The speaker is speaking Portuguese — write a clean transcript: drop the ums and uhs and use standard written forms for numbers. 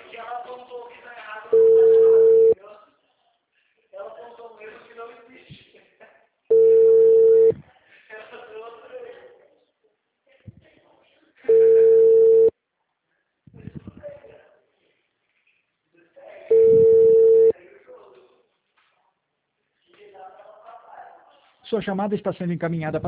que ela apontou o que está errado, ela está errado, entendeu? Ela apontou um erro que não existe. Ela deu outro erro. Sua chamada está sendo encaminhada para